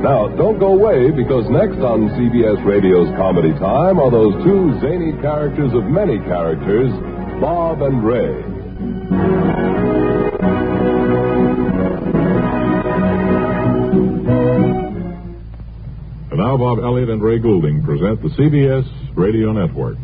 Now, don't go away, because next on CBS Radio's Comedy Time are those two zany characters of many characters, Bob and Ray. And now Bob Elliott and Ray Goulding present the CBS Radio Network.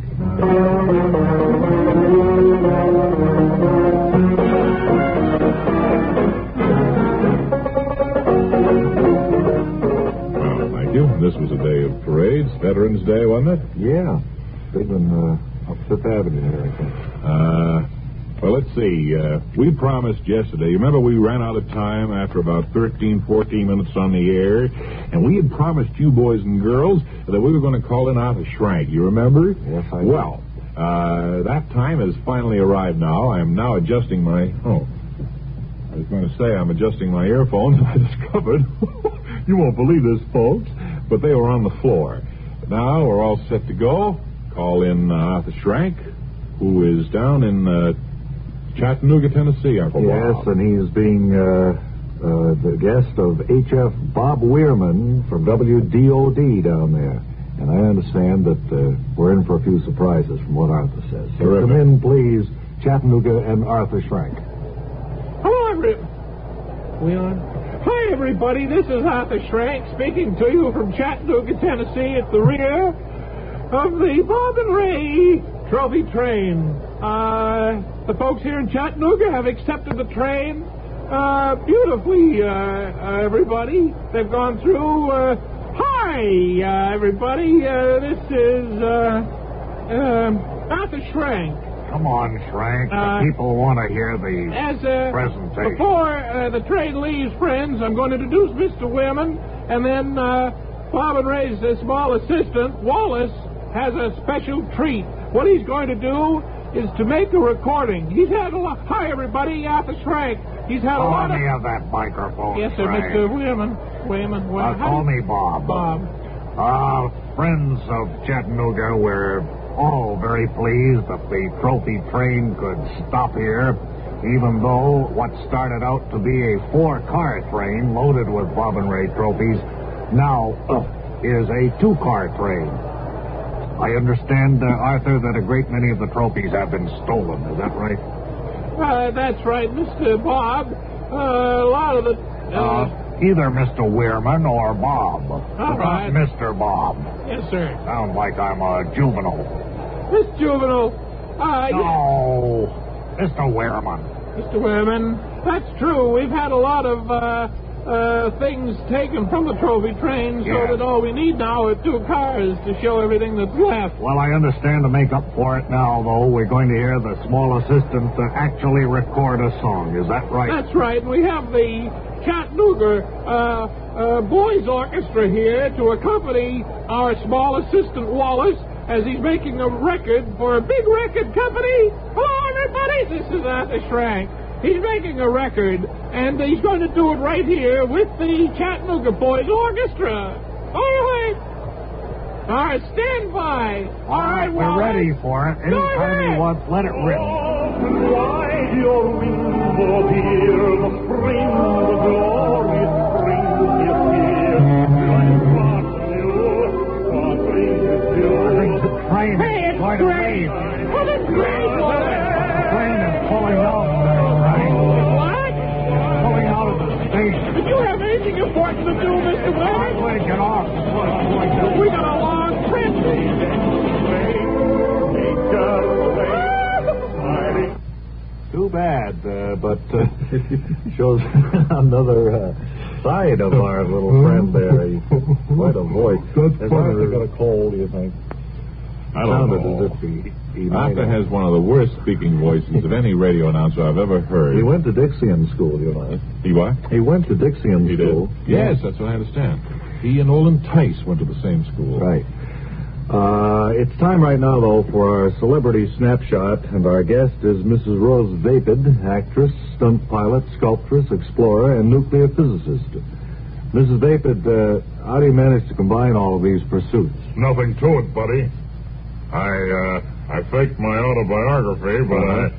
This was a day of parades, Veterans Day, wasn't it? Yeah. Big one up Fifth Avenue here, I think. Well, let's see. We promised yesterday. You remember we ran out of time after about 13, 14 minutes on the air, and we had promised you boys and girls that we were going to call in Arthur Schrank. You remember? Yes, I do. Well, that time has finally arrived now. I am now adjusting my... Oh, I was going to say I'm adjusting my earphones, and I discovered... You won't believe this, folks, but they were on the floor. Now we're all set to go. Call in Arthur Schrank, who is down in Chattanooga, Tennessee, Uncle Bob. Yes, and he is being the guest of H.F. Bob Weirman from WDOD down there. And I understand that we're in for a few surprises from what Arthur says. So come in, please, Chattanooga and Arthur Schrank. Hello, we on? Hi, everybody. This is Arthur Schrank speaking to you from Chattanooga, Tennessee, at the rear of the Bob and Ray Trophy Train. The folks here in Chattanooga have accepted the train beautifully, everybody. They've gone through. Hi, everybody. This is Arthur Schrank. Come on, Schrank. The people want to hear the presentation. Before the train leaves, friends, I'm going to introduce Mr. Weirman, and then Bob and Ray's small assistant, Wallace, has a special treat. What he's going to do is to make a recording. He's had a lot... Hi, everybody, Arthur Schrank. He's had a lot of... Call me of that microphone, Yes, sir, Schrank. Mr. Weirman. Call me Bob. Bob. Friends of Chattanooga, we're all very pleased that the trophy train could stop here, even though what started out to be a 4-car train loaded with Bob and Ray trophies now is a 2-car train. I understand, Arthur, that a great many of the trophies have been stolen. Is that right? That's right, Mr. Bob. A lot of the... Either Mr. Weirman or Bob. All right. Mr. Bob. Yes, sir. Sounds like I'm a juvenile. Miss Juvenile. No, Mr. Weirman. Mr. Weirman, that's true. We've had a lot of things taken from the trophy train, so that all we need now are 2 cars to show everything that's left. Well, I understand to make up for it now, though, we're going to hear the small assistant actually record a song. Is that right? That's right. We have the Chattanooga Boys Orchestra here to accompany our small assistant, Wallace, as he's making a record for a big record company. Hello, everybody. This is Arthur Schrank. He's making a record, and he's going to do it right here with the Chattanooga Boys Orchestra. All right. All right, stand by. All right, we're ready for it. Anytime you want, let it rip. Wide your window, dear, the spring, the glorious spring is here. The train is going to leave. What is great, The train is pulling out. What? Pulling out of the station. Did you have anything important to do, Mr. Weirman? I'm going to get off. We got a long trip. Too bad, but shows another side of our little friend there. Quite a voice. Has Arthur got a cold, do you think? I don't Sounded know. as if he might Arthur have. has one of the worst speaking voices of any radio announcer I've ever heard. He went to Dixian School, you know. He what? He went to Dixian He School. did? Yes, that's what I understand. He and Olin Tice went to the same school. Right. It's time right now, though, for our celebrity snapshot, and our guest is Mrs. Rose Vapid, actress, stunt pilot, sculptress, explorer, and nuclear physicist. Mrs. Vapid, how do you manage to combine all of these pursuits? Nothing to it, buddy. I faked my autobiography, but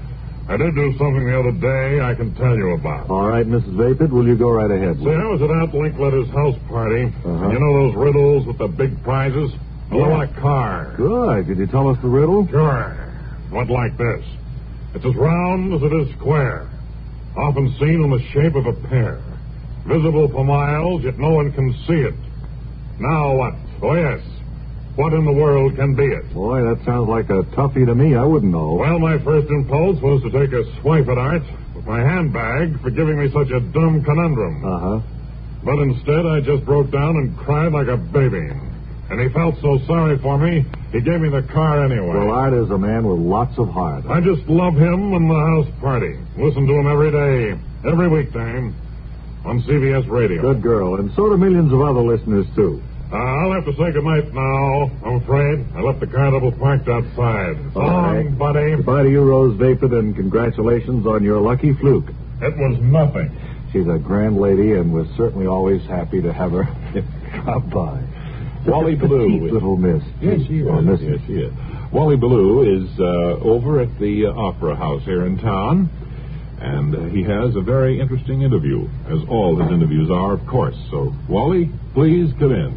I did do something the other day I can tell you about. All right, Mrs. Vapid, will you go right ahead? See, I was at Aunt Linkletter's house party. Uh-huh. And you know those riddles with the big prizes? Well, I want a car. Good. Could you tell us the riddle? Sure. Went like this. It's as round as it is square. Often seen in the shape of a pear. Visible for miles, yet no one can see it. Now what? Oh, yes. What in the world can be it? Boy, that sounds like a toughie to me. I wouldn't know. Well, my first impulse was to take a swipe at Art with my handbag for giving me such a dumb conundrum. Uh-huh. But instead, I just broke down and cried like a baby. And he felt so sorry for me, he gave me the car anyway. Well, Art is a man with lots of heart. I just love him and the house party. Listen to him every day, every weekday, on CBS Radio. Good girl. And so do millions of other listeners, too. I'll have to say goodnight now, I'm afraid. I left the car double parked outside. So long, buddy. Goodbye to you, Rose Vapid, and congratulations on your lucky fluke. It was nothing. She's a grand lady, and we're certainly always happy to have her drop by. Wally Ballou. Little miss. Yes, she is. Yes, she is. Wally Ballou is over at the Opera House here in town, and he has a very interesting interview, as all his interviews are, of course. So, Wally, please come in.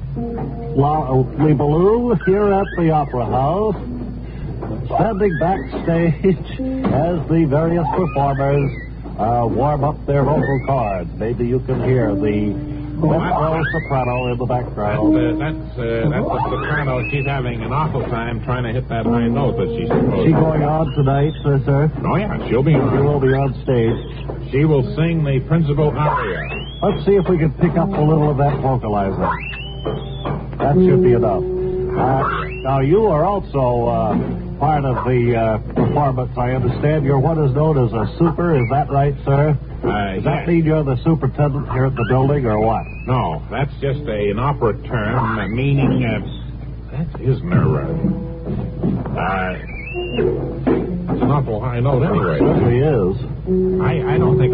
Wally Ballou here at the Opera House, standing backstage as the various performers warm up their vocal cords. Maybe you can hear the mezzo soprano in the background. That's the soprano. She's having an awful time trying to hit that high note that she's supposed to. Is she going on tonight, sir? Oh, yeah, she'll be She on. will be on stage. She will sing the principal aria. Let's see if we can pick up a little of that vocalizer. That should be enough. Now, you are also part of the performance, I understand. You're what is known as a super, is that right, sir? Does that mean you're the superintendent here at the building, or what? No, that's just an opera term meaning, that is nerve. It's an awful high note anyway. It certainly is. I don't think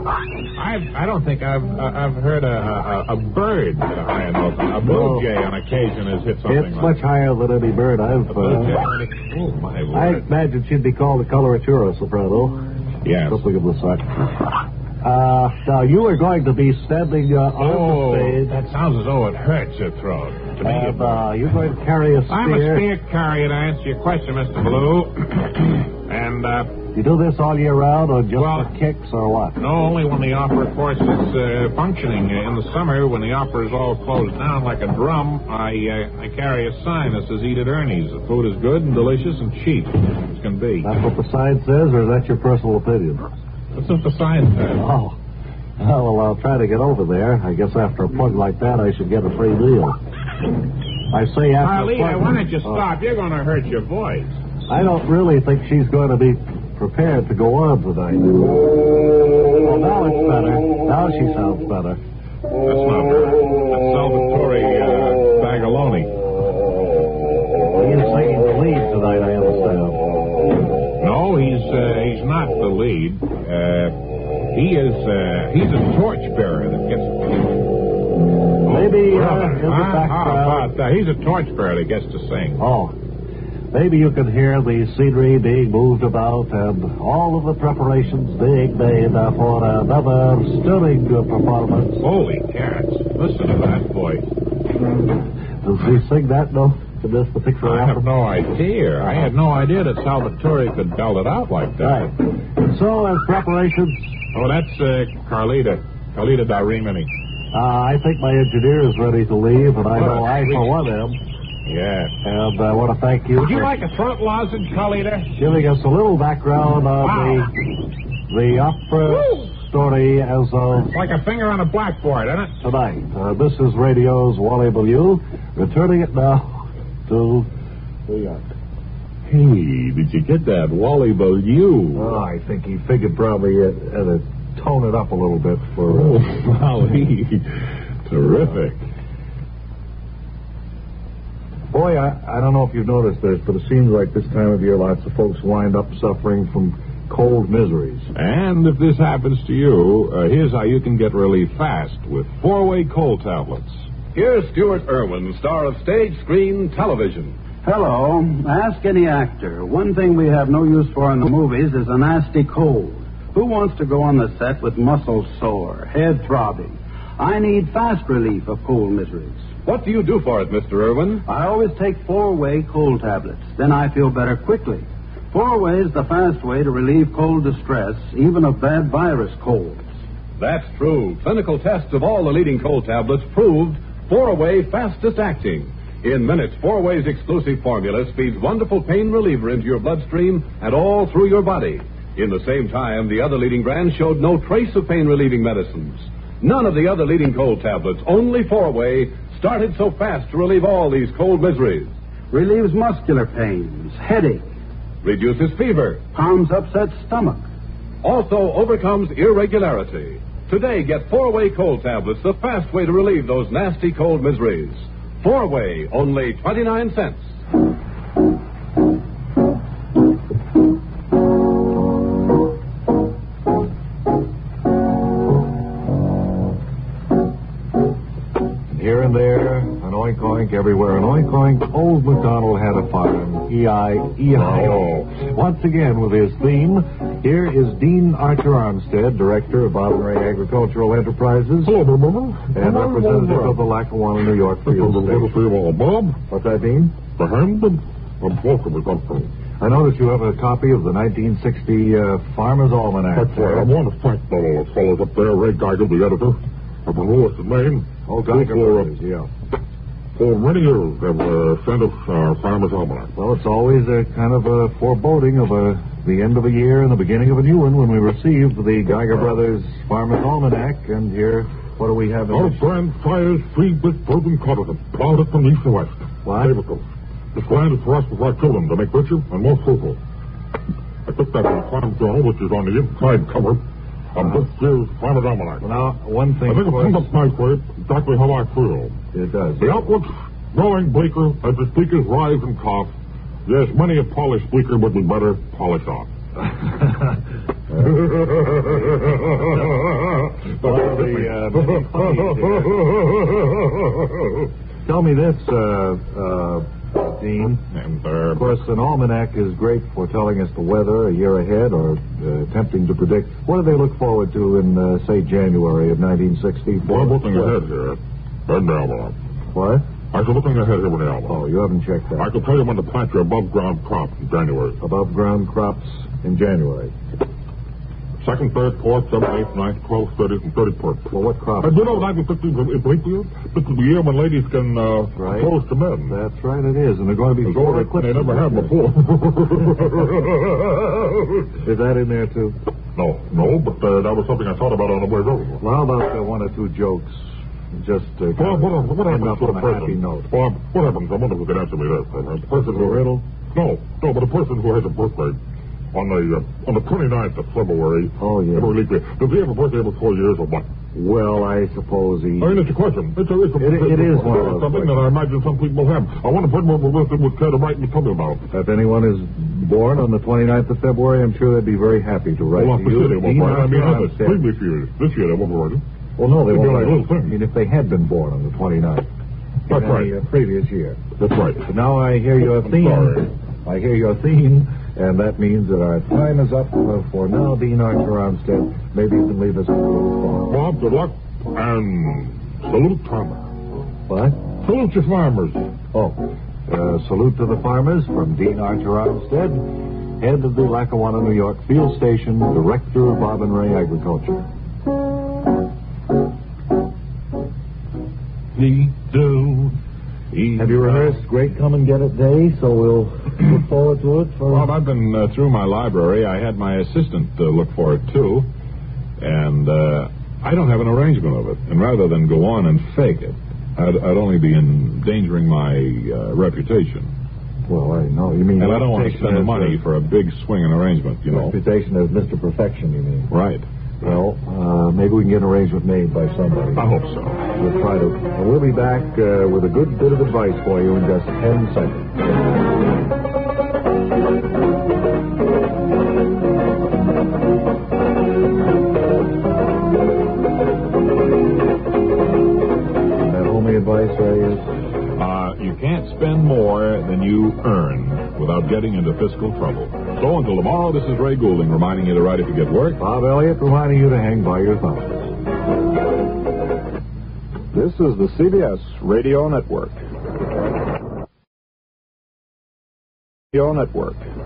I've heard a bird hit a higher note. A blue jay on occasion has hit something. It's much higher than any bird I've. Oh my I word! imagine she'd be called a coloratura soprano. Yes. Something of the sort. Now you are going to be standing on the stage. That sounds as though it hurts your throat. To me, And you're going to carry a spear. I'm a spear carrier to answer your question, Mr. Ballou. And You do this all year round, or just Well- for kicks, or what? no, only when the opera, of course, is functioning. In the summer, when the opera is all closed down like a drum, I carry a sign that says "Eat at Ernie's." The food is good and delicious and cheap as can be. That's what the sign says, or is that your personal opinion? That's what the sign says. Oh. Well, I'll try to get over there. I guess after a plug like that, I should get a free meal. I say after a Carlita, plug... why don't you stop? You're going to hurt your voice. I don't really think she's going to be prepared to go on tonight. Well, now it's better. Now she sounds better. That's not her. That's Salvatore Bagaloni. He is singing the lead tonight, I understand. No, he's not the lead. He's a torchbearer that gets. Maybe in the How background... about that? He's a torchbearer that gets to sing. Oh. Maybe you can hear the scenery being moved about and all of the preparations being made for another stirring performance. Holy cats! Listen to that voice. Does he sing that note in this particular I have opera? no idea. I had no idea that Salvatore could belt it out like that. Right. So, as preparations, Oh, that's Carlita da Rimini. I think my engineer is ready to leave, and I What know a I, for treat. one, am. Yeah. And I want to thank you Would you for like a throat lozenge, Carlita? giving us a little background on Wow. the opera story as of It's like a finger on a blackboard, isn't it? tonight. This is Radio's Wally Ballou, returning it now to New York. Hey, did you get that Wally Ballou? Oh, I think he figured probably had to tone it up a little bit for... Oh, Wally. Terrific. Boy, I don't know if you've noticed this, but it seems like this time of year lots of folks wind up suffering from cold miseries. And if this happens to you, here's how you can get relief fast with 4-way cold tablets. Here's Stuart Irwin, star of stage, screen, television, Hello. Ask any actor. One thing we have no use for in the movies is a nasty cold. Who wants to go on the set with muscles sore, head throbbing? I need fast relief of cold miseries. What do you do for it, Mr. Irwin? I always take 4-way cold tablets. Then I feel better quickly. 4-way is the fast way to relieve cold distress, even of bad virus colds. That's true. Clinical tests of all the leading cold tablets proved 4-Away fastest acting. In minutes, 4-Away's exclusive formula speeds wonderful pain reliever into your bloodstream and all through your body. In the same time, the other leading brands showed no trace of pain-relieving medicines. None of the other leading cold tablets, only 4-Away, started so fast to relieve all these cold miseries. Relieves muscular pains, headache. Reduces fever. Calms upset stomach. Also overcomes irregularity. Today, get 4-Away cold tablets, the fast way to relieve those nasty cold miseries. 4-Away, only 29 cents. Here and there, an oink oink everywhere, an oink oink. Old MacDonald had a farm, E-I-E-I-O. Once again with his theme, here is Dean Archer Armstead, director of Bob and Ray Agricultural Enterprises. Hello, Bob. And representative of the Lackawanna, New York Field Station. Bob. What's that, Dean? The hand of both of the company. I notice you have a copy of the 1960 Farmer's Almanac. That's right. I want to thank those fellows up there, Ray Geiger, the editor, up in Lewiston, Maine. Oh, Geiger Brothers, yeah. For many years, they've sent us our Farmer's Almanac. Well, it's always a kind of a foreboding of the end of a year and the beginning of a new one when we received the Geiger Brothers Farmer's Almanac. And here, what do we have in Our this? brand fires 3 big Bourbon Cotton, plowed it from east to west. What? Flavorful. This land is for us with our children to make richer and more fruitful. I took that from Farm Journal, which is on the inside cover of this year's Farmer's Almanac. Well, now, one thing, I think of it sums course, up nicely exactly how I feel. it does. The outlook's growing bleaker as the speakers rise and cough. Yes, many a polished speaker would be better polished off. Tell me this, Dean. And, Of course, an almanac is great for telling us the weather a year ahead or attempting to predict. What do they look forward to in, say, January of 1960? well, I'm looking ahead here. In the almanac. What? I was looking ahead here with the almanac. Oh, you haven't checked that. I can tell you when to plant your above-ground crop in January. Above ground crops in January. 2nd, 3rd, 4th, 7th, 8th, 9th, 12th, 30th, and 31st. Well, what crops? And you know, 1950 is leap year. This is the year when ladies can Right. propose to men. That's right, it is. And they're going to be solar They eclipses. never have before. Is that in there, too? No, but that was something I thought about on the way over. Well, how about one or two jokes? Just Bob, what end happens up to on the a happy person? note. Bob, what happens? I wonder if you can answer me this. The person A riddle? No, but a person who has a birthday on the 29th of February. Oh, yeah. Every leap year. Does he have a birthday every 4 years or what? Well, I suppose he... I mean, it's a question. It is one of those something that I imagine some people have. I want to put more with them with care to write and tell me about. If anyone is born on the 29th of February, I'm sure they'd be very happy to write Well, to you. they won't write. I mean, Armstead. previous years. This year they won't be writing. Well, no, they They'd be won't. like little things. I mean, if they had been born on the 29th. That's in right. the previous year. That's right. But now I hear your I'm theme. sorry. I hear your theme, and that means that our time is up for now. Dean Archer Armstead, maybe you can leave us a little song. Bob, good luck. And salute farmer. What? Salute your farmers. Oh, salute to the farmers from Dean Archer Armstead, head of the Lackawanna, New York Field Station, director of Bob and Ray Agriculture. Have you rehearsed Great Come and Get It Day, so we'll look forward to it? Bob, I've been through my library. I had my assistant look for it, too. And I don't have an arrangement of it. And rather than go on and fake it, I'd only be endangering my reputation. Well, I know. You mean... And I don't want to spend the money for a big swinging arrangement, you know. Reputation as Mr. Perfection, you mean? Right. Well, maybe we can get an arrangement made by somebody. I hope so. We'll try to. And we'll be back with a good bit of advice for you in just 10 seconds. That homey advice, Ray, is? you can't spend more than you earn without getting into fiscal trouble. So until tomorrow, this is Ray Goulding reminding you to write if you get work. Bob Elliott reminding you to hang by your thumbs. This is the CBS Radio Network. Radio Network.